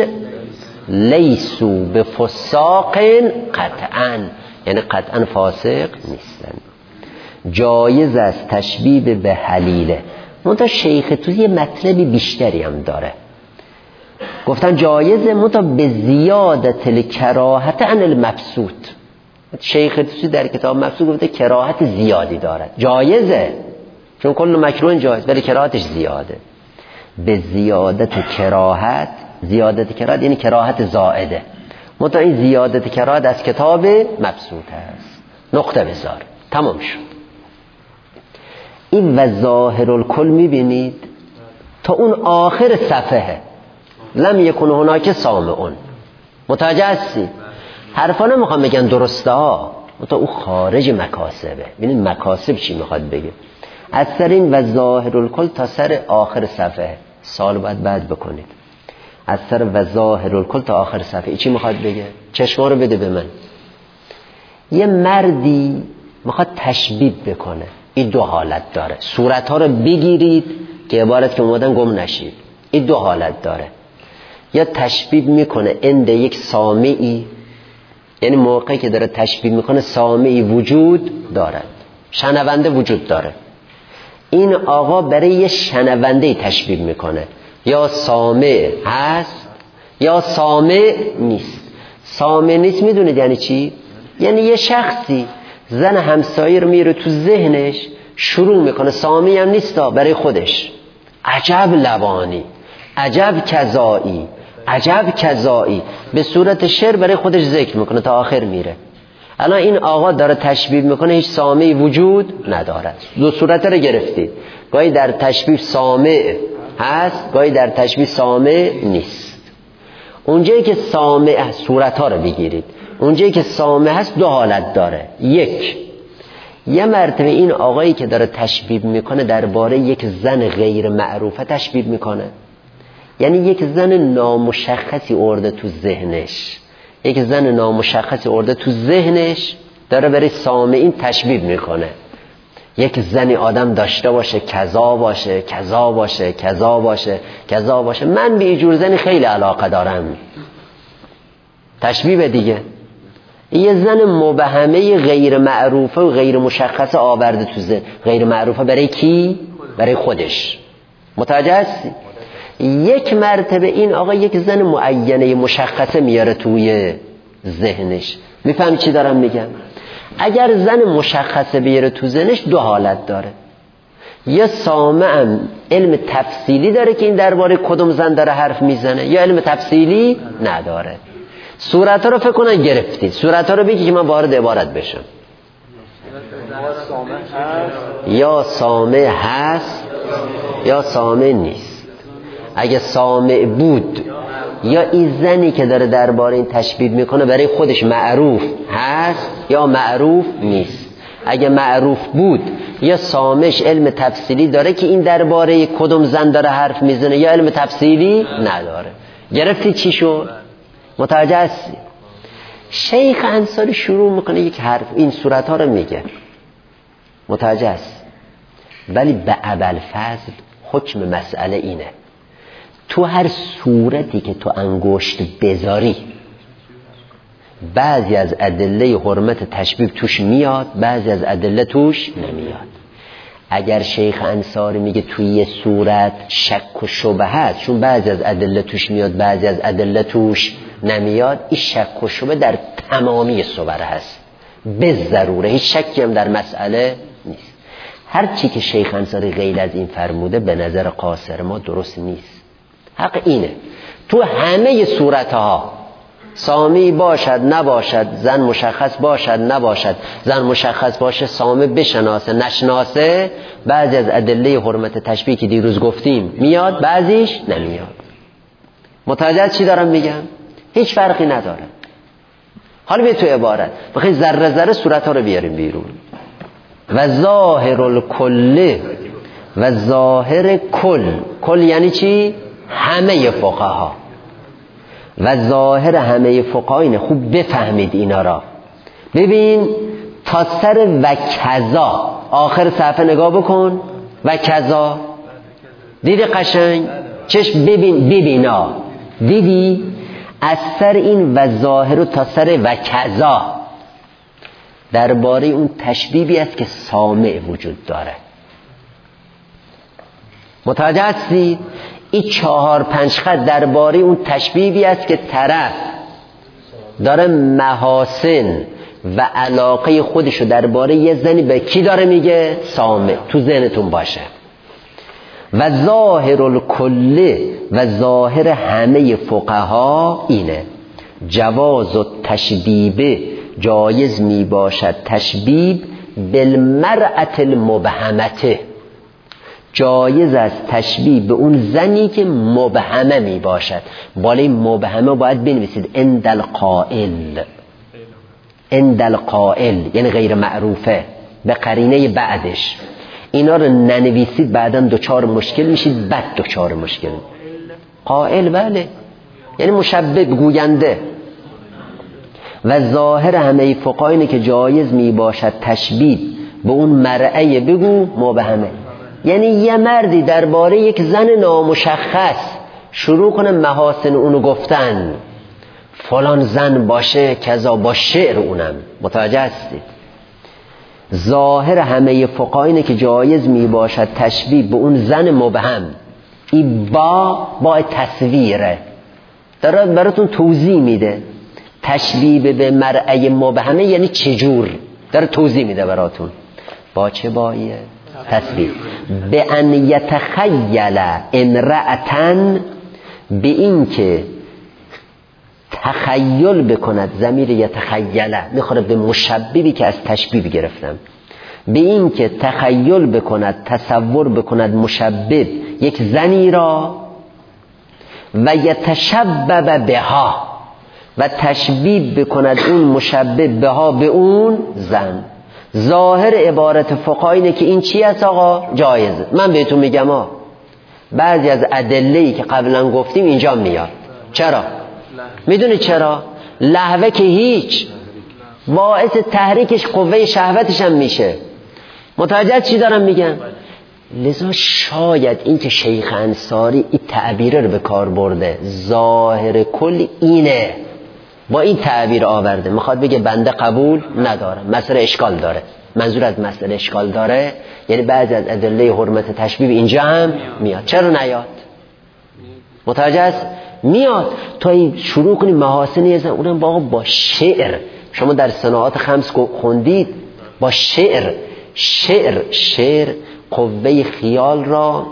A: لیسو به فساق قطعا، یعنی قطعا فاسق نیستن. جایز است تشبیه به حلیله. منتها شیخ توسی یه مطلبی بیشتری هم داره، گفتن جایزه منتها به زیادت الکراهت عن المبسوط. شیخ توسی در کتاب مبسوط گفته کراهت زیادی دارد. جایزه چون کل مکروه جایز ولی کراهتش زیاده. به زیادت کراهت، زیادت کراهت یعنی کراهت زائده، منتها این زیادت کراهت از کتاب مبسوط هست. نقطه بذار، تمام شد. این و ظاهر الکل میبینید تا اون آخر صفحه لم یکن هناک سامعون. متوجه هستی؟ حرفا نمیخوام بگن درسته ها، منتها او خارج مکاسبه. ببینید مکاسب چی میخواد بگه. از سر این و ظاهر الکل تا سر آخر صفحه، سال باید بعد بکنید، از سر و ظاهر الکل تا آخر صفحه چی میخواد بگه؟ چشما رو بده به من. یه مردی میخواد تشبیه بکنه، این دو حالت داره. صورت ها رو بگیرید که عبارت که اومدن گم نشید. این دو حالت داره. یا تشبیه میکنه عند یک سامعی، یعنی موقعی که داره تشبیه میکنه سامعی وجود دارد، شنونده وجود داره. این آقا برای یه شنونده تشبیه میکنه، یا سامع هست یا سامع نیست. سامع نیست میدونید یعنی چی؟ یعنی یه شخصی زن همسایه رو میره تو ذهنش شروع میکنه، سامعی هم نیستا برای خودش، عجب لبانی، عجب کذایی، عجب کذایی، به صورت شعر برای خودش ذکر میکنه تا آخر میره. الان این آقا داره تشبیه میکنه، هیچ سامعی وجود ندارد. دو صورت رو گرفتید، گاهی در تشبیه سامع هست، گاهی در تشبیه سامع نیست. اونجایی که سامع هست صورت ها رو بگیرید، اونجایی که سامع هست دو حالت داره. یه مرتبه این آقایی که داره تشبیه میکنه درباره یک زن غیر معروفه تشبیه میکنه، یعنی یک زن نامشخصی ارده تو ذهنش، یک زن نامشخصی ارده تو ذهنش داره برای سامعین تشبیه میکنه. یک زنی آدم داشته باشه کذا باشه، کذا باشه، کذا باشه، کذا باشه، من به اینجور زنی خیلی علاقه دارم. تشبیه دیگه. یه زن مبهمه غیر معروفه و غیر مشخصه آورده تو ذهن. غیر معروفه برای کی؟ برای خودش. متوجه هستی؟ یک مرتبه این آقا یک زن معینه مشخصه میاره توی ذهنش. میفهم چی دارم میگم؟ اگر زن مشخصه بیاره تو ذهنش دو حالت داره. یا سامعم علم تفصیلی داره که این درباره کدوم زن داره حرف میزنه، یا علم تفصیلی نداره. صورت ها رو فکر کنن گرفتید، صورت ها رو بگی که من وارد عبارت بشم. یا سامع هست یا سامع نیست. اگه سامع بود یا این زنی که داره درباره این تشبیه میکنه برای خودش معروف هست یا معروف نیست. اگه معروف بود یا سامعش علم تفصیلی داره که این درباره کدوم زن داره حرف میزنه، یا علم تفصیلی نداره. گرفتی چی شد؟ متوجه هستی؟ شیخ انصاری شروع میکنه یک حرف این صورت ها رو میگه، متوجه هست؟ ولی به ابوالفضل حکم مسئله اینه، تو هر صورتی که تو انگشت بذاری بعضی از ادله حرمت تشبیه توش میاد، بعضی از ادله توش نمیاد. اگر شیخ انصاری میگه توی یه صورت شک و شبهه هست چون بعضی از ادله توش میاد بعضی از ادله توش نمیاد، این شک و شبهه در تمامی صور هست به ضروره، هیچ شکی هم در مسئله نیست. هر چی که شیخ انصاری غیر از این فرموده به نظر قاصر ما درست نیست. حق اینه تو همه صورتها سامی باشد نباشد، زن مشخص باشد نباشد، زن مشخص باشه سامع بشناسه نشناسه، بعضی از ادله حرمت تشبیه که دیروز گفتیم میاد بعضیش نمیاد. متوجه چی دارم میگم؟ هیچ فرقی نداره. حالا به تو عبارت بخوای ذره ذره صورت ها رو بیاریم بیرون. و ظاهر الکل، و ظاهر کل یعنی چی؟ همه فقها. و ظاهر همه فقها اینه. خوب بفهمید اینا را. ببین تا سر و کذا. آخر صفحه نگاه بکن، و کذا. دیدی قشنگ؟ چشم ببینا. دیدی؟ از سر این و ظاهر تا سر و کذا درباره اون تشبیبی است که سامع وجود داره. متوجه هستید؟ این 4-5 خط درباره اون تشبیبی است که طرف داره محاسن و علاقه خودشو درباره یه زنی به کی داره میگه؟ سامع. تو ذهنتون باشه. و ظاهر الکل و ظاهر همه فقها اینه، جواز و تشبیب، جایز می باشد تشبیب بالمرأة المبهمته، جایز است تشبیب به اون زنی که مبهمه می باشد. بالای مبهمه باید بنویسید عند القائل، عند القائل یعنی غیر معروفه به قرینه بعدش. اینا رو ننویسید بعداً دوچار مشکل میشید، بد دوچار مشکل. قائل بله یعنی مشبه، گوینده. و ظاهر همه فقها اینه که جایز می باشد تشبیه به اون مرعه بگو مبهمه، یعنی یه مردی درباره یک زن نامشخص شروع کنه محاسن اونو گفتن، فلان زن باشه کذا، با شعر اونم. متوجه هستید؟ ظاهر همه فقها اینه که جایز می باشد تشبیه به اون زن مبهم. این با تصویره داره براتون توضیح میده. تشبیه به مرعه مبهمه یعنی چجور، داره توضیح میده براتون. با چه بایه؟ تصویر. به ان یتخیل امرأتن، به این که تخیل بکند. ضمیر یتخیله میخوره به مشببی که از تشبیه گرفتم. به این که تخیل بکند، تصور بکند مشبب یک زنی را، و یتشبب بها، و تشبیه بکند اون مشبب بها به اون زن. ظاهر عبارت فقها اینه که این چی است آقا؟ جایزه. من بهتون میگم بعضی از ادله‌ای که قبلا گفتیم اینجا میاد. چرا؟ میدونی چرا؟ لهوه که هیچ، باعث تحریکش قوه شهوتش هم میشه. متوجه چی دارم میگم؟ لذا شاید این که شیخ انصاری این تعبیر رو به کار برده، ظاهر کل اینه، با این تعبیر آورده، میخواد بگه بنده قبول ندارم، مسئله اشکال داره. منظور از مسئله اشکال داره یعنی بعضی از ادله حرمت تشبیه اینجا هم میاد. چرا نیاد؟ متوجه است؟ میاد. تو شروع کنی محاسن یه زن، اونم با شعر. شما در صناعات خمس خوندید با شعر. شعر قوه خیال را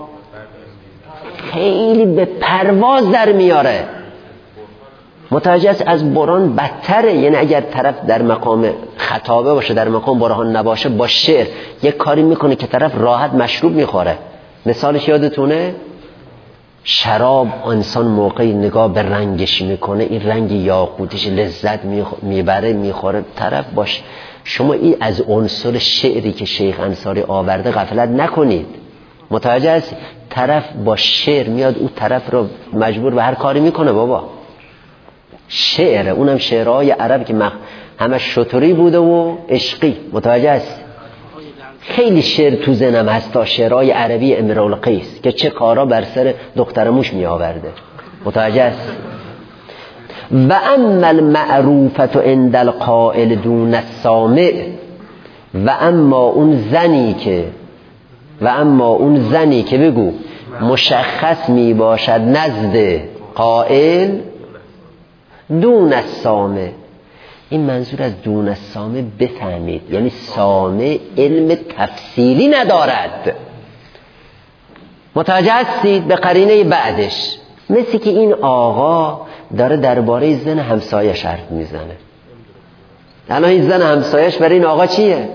A: خیلی به پرواز در میاره. متوجه است؟ از برهان بدتره. یعنی اگر طرف در مقام خطابه باشه، در مقام برهان نباشه، با شعر یک کاری میکنه که طرف راحت مشروب میخوره. مثالش یادتونه؟ شراب انسان موقعی نگاه به رنگش میکنه، این رنگ یاقوتش لذت میبره، میخوره طرف باش. شما این از عنصر شعری که شیخ انصاری آورده غفلت نکنید. متوجه است؟ طرف با شعر میاد اون طرف رو مجبور به هر کاری میکنه. بابا شعر، اونم شعرهای عرب که همه شطوری بوده و عشقی. متوجه است؟ خیلی شعر تو ذهنم هست تا شعرهای عربی امرؤ القیس که چه کارا بر سر دختر موش می آورده. متوجه است؟ و اما المعروفت عند القائل دون السامع، و اما اون زنی که بگو مشخص می باشد نزد قائل دون السامع. این منظور از دون السامع بفهمید یعنی سامع علم تفصیلی ندارد. متوجه هستید؟ به قرینه بعدش مثل که این آقا داره درباره زن همسایش حرف میزنه. الان این زن همسایش برای این آقا چیه؟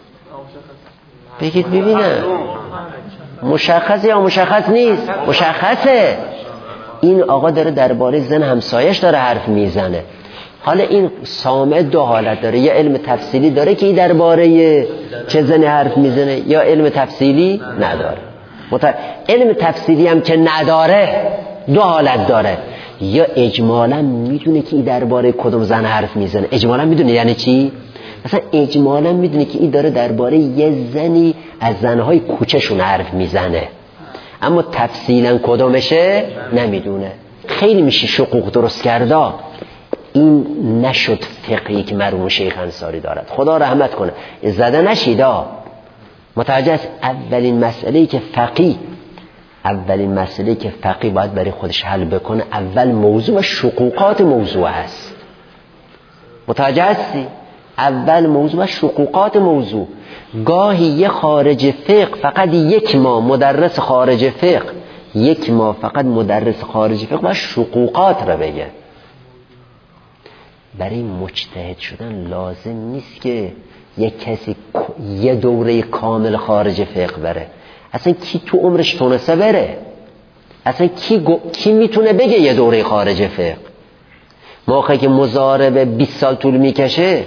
A: بگید ببینم مشخصه یا مشخص نیست؟ مشخصه. این آقا داره درباره زن همسایش داره حرف میزنه. حالا این سامع دو حالت داره، یا علم تفصیلی داره که این درباره چه زنی حرف میزنه، یا علم تفصیلی نداره. علم تفصیلی هم که نداره دو حالت داره، یا اجمالا میدونه که این درباره کدوم زن حرف میزنه. اجمالا میدونه یعنی چی؟ اصلا اجمالا میدونه که این داره درباره یه زنی از زنهای کوچهشون حرف میزنه، اما تفصیلا کدومشه نمیدونه. خیلی میشه شقوق درست کرده. این نشد فقهی که مرحوم شیخ انصاری دارد، خدا رحمت کنه، زده نشیدا. متوجه است اولین مسئله‌ای که فقیه باید برای خودش حل بکنه اول موضوع و شقوقات موضوع است. متوجه هستی؟ اول موضوع و شقوقات موضوع. گاهی یه خارج فقه فقط یک ماه مدرس خارج فقه، یک ماه فقط مدرس خارج فقه و شقوقات رو بگه. برای مجتهد شدن لازم نیست که یک کسی یه دوره کامل خارج فقه بره. اصلا کی تو عمرش تونسته بره؟ اصلا کی میتونه بگه یه دوره خارج فقه؟ موقعی که مضاربه 20 سال طول میکشه،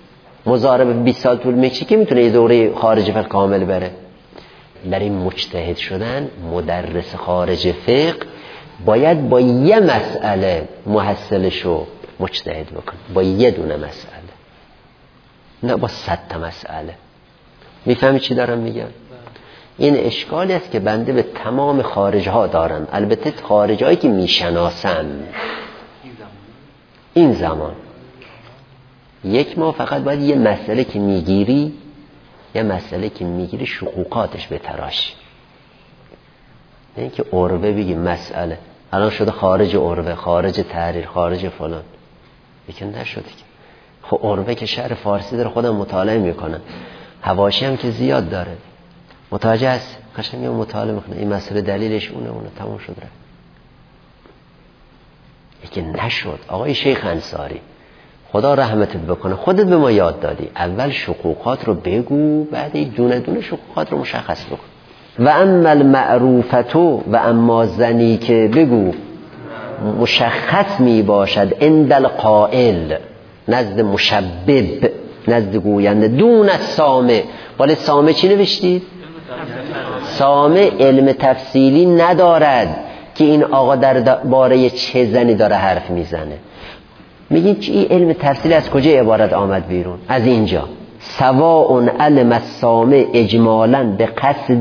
A: کی میتونه یه دوره خارج فقه کامل بره؟ برای مجتهد شدن مدرس خارج فقه باید با یه مسئله محصلشو مجتهد بکنه، با یه دونه مسئله، نه با 100 تا مسئله. میفهمی چی دارم میگم؟ این اشکالی است که بنده به تمام خارجها دارم، البته خارجهایی که میشناسم. این زمان یک ماه فقط باید یه مسئله که میگیری شقوقاتش به تراشی. نه که عربه بگی مسئله الان شده خارج عربه، خارج تحریر، خارج فلان، یکی نشده که. خب عربه که شعر فارسی داره، خودم مطالعه میکنم، حواشی هم که زیاد داره، متوجه است، قشنگ مطالعه میکنه این مسئله دلیلش اونه تمام شد رفت. یکی نشد. آقای شیخ انصاری خدا رحمتت بکنه، خودت به ما یاد دادی، اول شقوقات رو بگو، بعد دونه دونه شقوقات رو مشخص بکن. و اما المعروفتو، و اما زنی که بگو مشخص می باشد عند القائل، نزد مشبب، نزد گوینده، دون السامع. ولی سامع چی نوشتید؟ سامع علم تفصیلی ندارد که این آقا در باره چه زنی داره حرف میزنه. میگین چی علم تفصیلی از کجا عبارت آمد بیرون؟ از اینجا. سواء علم السامع اجمالا به قصد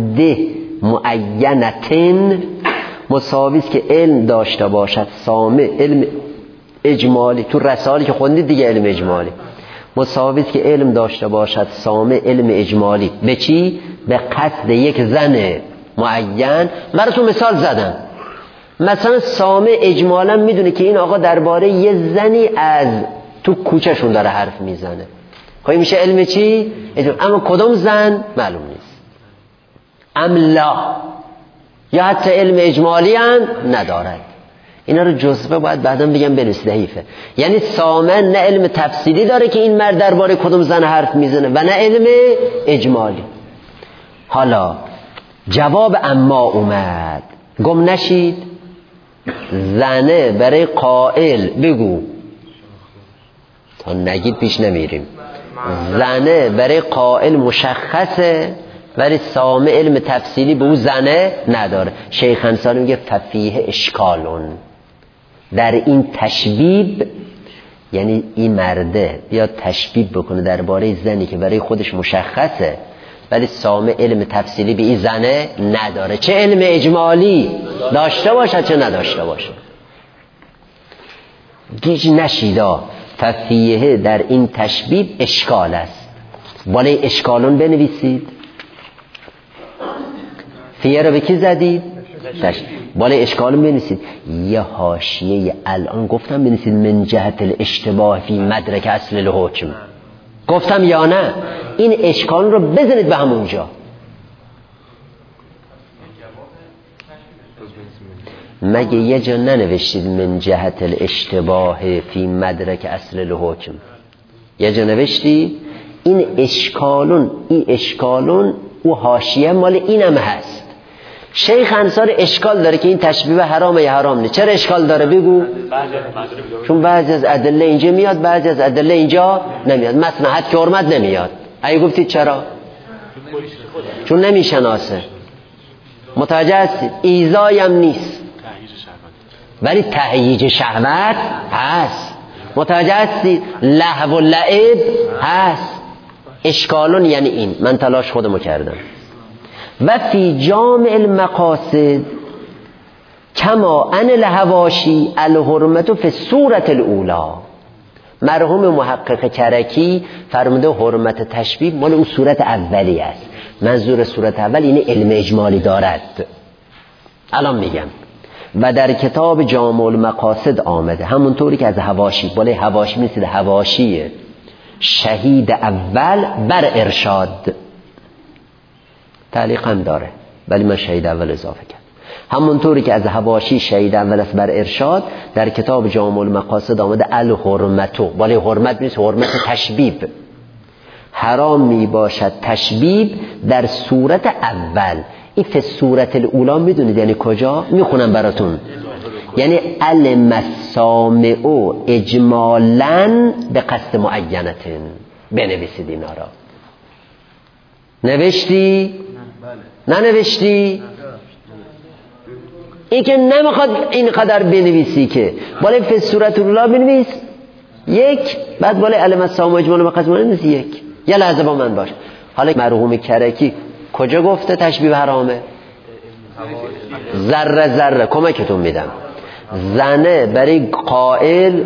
A: معینتن، مساوی است که علم داشته باشد سامع علم اجمالی، تو رسالی که خوندید دیگه علم اجمالی، مساوی است که علم داشته باشد سامع علم اجمالی به چی؟ به قصد یک زن معین. براتون مثال زدم، مثلا سامع اجمالا میدونه که این آقا درباره یه زنی از تو کوچهشون داره حرف میزنه، خب میشه علم چی؟ اما کدوم زن معلوم نیست، املا، یا حتی علم اجمالی هم ندارد. اینا رو جزبه باید بعدا بگم بنویس ضعیفه. یعنی سامع نه علم تفصیلی داره که این مرد درباره کدوم زن حرف میزنه و نه علم اجمالی. حالا جواب اما اومد، گم نشید. زنه برای قائل بگو، تا نگید پیش نمیریم. زنه برای قائل مشخصه، ولی سامع علم تفصیلی به او زنه نداره. شیخ انصاری میگه ففیه اشکالون، در این تشبیب، یعنی این مرده بیاد تشبیب بکنه درباره زنی که برای خودش مشخصه ولی سامع علم تفصیلی به این زنه نداره، چه علم اجمالی داشته باشه چه نداشته باشه. گیج نشیدا، ففیه در این تشبیب اشکال است. بالای اشکالون بنویسید. فیه رو به کی زدید؟ بالای اشکالون بنویسید. یه حاشیه الان گفتم بنویسید من جهت الاشتباه فی مدرک اصل الحکم، گفتم یا نه؟ این اشکال رو بزنید به همونجا. مگه یه جا ننوشتید من جهت الاشتباه فی مدرک اصل الحکم؟ یه جا نوشتید؟ این اشکالون او حاشیه مال اینم هست. شیخ انصاری اشکال داره که این تشبیه حرامه یا حرام نه. چرا اشکال داره بگو؟ چون بعضی از ادله اینجا میاد، بعضی از ادله اینجا نمیاد. مثلا حد که حرمت نمیاد. اگه گفتید چرا؟ چون نمیشناسه. متوجه هستید؟ ایذایی هم نیست ولی تهییج شهوت هست. متوجه هستید؟ لهو و لعب هست. اشکالون یعنی این، من تلاش خودمو کردم. و فی جامع المقاصد کما ان الحواشی الحرمت فی الصورت الاولا. مرحوم محقق کرکی فرموده حرمت تشبیه مال اون صورت اولی است. منظور صورت اول اینه علم اجمالی دارد. الان میگم. و در کتاب جامع المقاصد آمده همونطوری که از حواشی، بالای حواشی میسید حواشیه شهید اول بر ارشاد، تعلیق هم داره ولی من شهید اول اضافه کردم. همونطوری که از حواشی شهید اول است بر ارشاد، در کتاب جامع المقاصد آمده الحرمتو، بالای حرمت نیست، حرمت تشبیب. حرام می باشد تشبیب در صورت اول. این فی صورت الاولا میدونید یعنی کجا؟ میخونم براتون. یعنی علم السامع اجمالا به قصد معینتن. بنویسید اینا را. نوشتی؟ ننوشتی؟ این که نمیخواد اینقدر بنویسی که بالای فی صورت الاولا بنویس یک، بعد بالای علم السامع اجمالا به قصد معینتن یک. یه لحظه با من باش. حالا مرحوم کرکی کجا گفته تشبیه حرامه؟ ذره ذره کمکتون میدم. زنه برای قائل،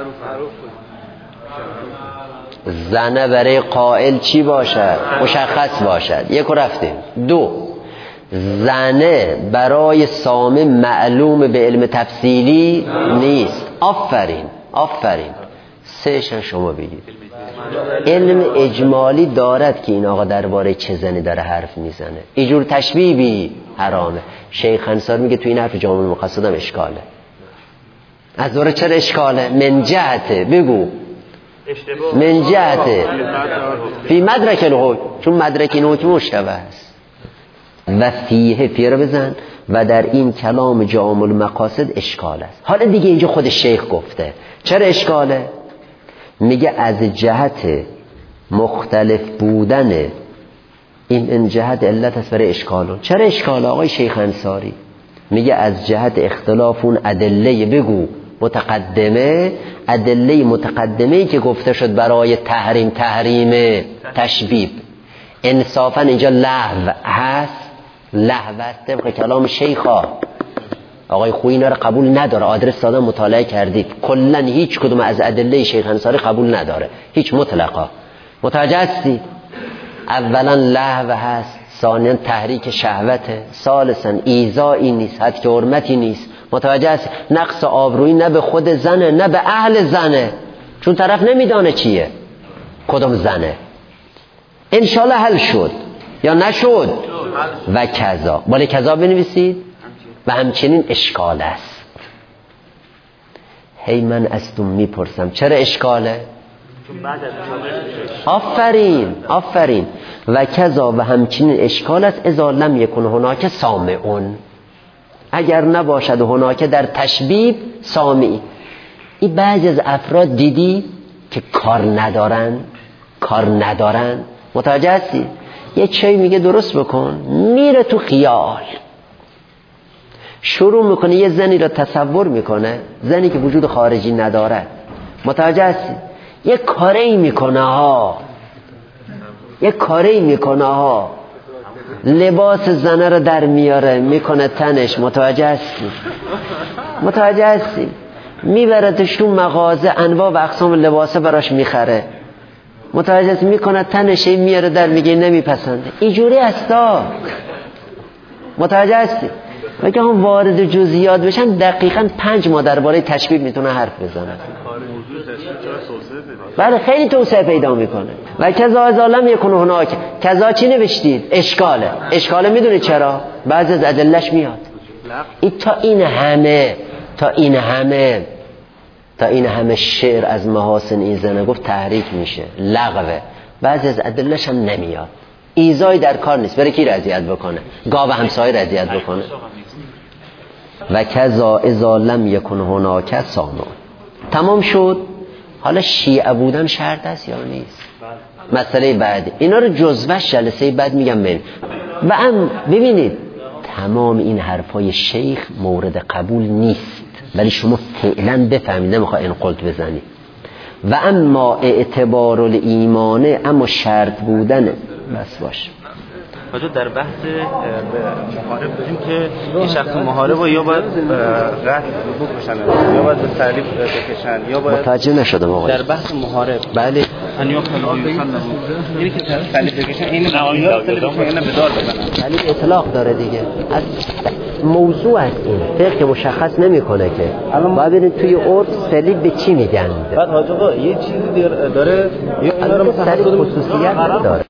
A: زنه برای قائل چی باشد؟ مشخص باشد. یک رفتیم. دو، زنه برای سامع معلوم به علم تفصیلی نیست. آفرین آفرین. سهشن شما بگید. علم اجمالی دارد که این آقا درباره چه زنی داره حرف میزنه. اینجور تشبیهی حرامه. شیخ انصاری میگه تو این حرف جامع المقاصد هم اشکاله. از دوره چرا اشکاله؟ من جهته، بگو من جهته فی مدرک الحکم، چون مدرک این حکم مشتبه است. و فیه، فیه رو بزن. و در این کلام جامع المقاصد اشکال است. حالا دیگه اینجا خود شیخ گفته چرا اشکاله؟ میگه از جهت مختلف بودن این جهت علت است برای اشکالون. چرا اشکال آقای شیخ انصاری؟ میگه از جهت اختلاف اون ادله، بگو متقدمه، ادله متقدمه‌ای که گفته شد برای تحریم تشبیه. انصافا اینجا لغو هست، لغو است طبق کلام شیخا. آقای خویی اینا رو قبول نداره. آدرس دادن مطالعه کردید، کلا هیچ کدوم از ادله شیخ انصاری قبول نداره، هیچ مطلقا. متوجه هستی؟ اولا لهو هست، ثانیا تحریک شهوته، ثالثا ایذایی نیست، حد که حرمتی نیست. متوجه هستی؟ نقص آبرویی نه به خود زنه نه به اهل زنه، چون طرف نمیدانه چیه کدوم زنه. انشالله حل شد یا نشد؟ و کذا، بالای کذا بنویسید. و همچنین اشکال است. هی من از تو میپرسم چرا اشکاله؟ آفرین آفرین. و کذا، و همچنین اشکال است اذا لم یکن هناک سامعون، اگر نباشد هناک در تشبیه سامعی. این بعضی از افراد دیدی که کار ندارن. متوجه هستی؟ یه چی میگه درست بکن، میره تو خیال، شروع میکنه یه زنی را تصور میکنه، زنی که وجود خارجی نداره. متوجه هستی؟ یه کاری میکنه ها، لباس زنه را در میاره میکنه تنش. متوجه هستی؟ میبردش تو مغازه، انواع و اقسام لباسه براش میخره. متوجه هستی؟ میکنه تنش، میاره در میگه نمیپسنده. اینجوری هستا. متوجه هستی؟ اگه هم وارد جزئیات بشن دقیقاً 5 ماه درباره تشبیه میتونه حرف بزنه. بله خیلی توسعه پیدا میکنه. و کذا اذا لم یکن هناک، کذا چی نوشتید؟ اشکاله میدونید چرا؟ بعضی از ادلهش میاد. این تا این همه شعر از محاسن این زنه گفت تحریک میشه، لغوه. بعضی از ادلهش هم نمیاد. ایزای در کار نیست، برای کی رضایت بکنه؟ گاو همسایه رضایت بکنه. و کذا اذا لم یکن هناک سامع. تمام شد. حالا شیعه بودن شرط است یا نیست؟ مسئله بعدی. اینا رو جزوش جلسه بعد میگم بریم. و هم ببینید تمام این حرفای شیخ مورد قبول نیست، ولی شما فعلا بفهمید، نمیخواه این قلت بزنید. و اما اعتبار الایمانه، اما شرط بودنه. بس باش.
D: حاجا در بحث محارب بودیم که این شخص محارب یا باید قتل بکشن یا باید به صلیب بکشن یا باید
A: متوجه نشدم آقا.
D: در بحث محارب
A: بله
D: ان یقتل و یصلب، یعنی که صلیب بکشن این یا صلیب بکشن اینا به دار بزنن.
A: صلیب اطلاق داره دیگه. از موضوع است این فقه مشخص نمیکنه که باید ببینید توی عرف صلیب به چی میگن.
D: بعد حاجا یه چیزی داره یا اینا رو
A: صلیب خصوصیت داره.